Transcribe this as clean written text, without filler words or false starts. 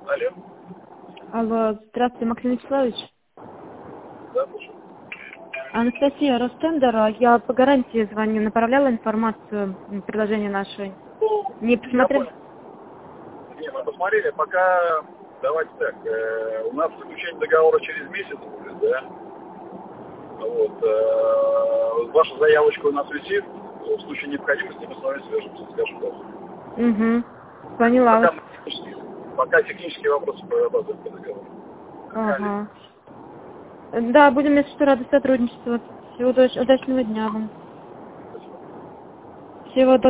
Алло. Алло, здравствуйте, Максим Вячеславович. Да, слушай. Анастасия, Ростендер, я по гарантии звоню, направляла информацию, предложение наше. Не Я посмотрели? понял. Не, мы посмотрели, пока давайте так. У нас заключение договора через месяц будет, да? Вот. Ваша заявочка у нас висит. В случае необходимости мы с вами свяжемся, скажем так. Угу. Поняла вас. Пока технические вопросы прорабатываем по договору. Ага. Да, будем, если что, рады сотрудничеству. Всего удачного дня вам. Всего доброго.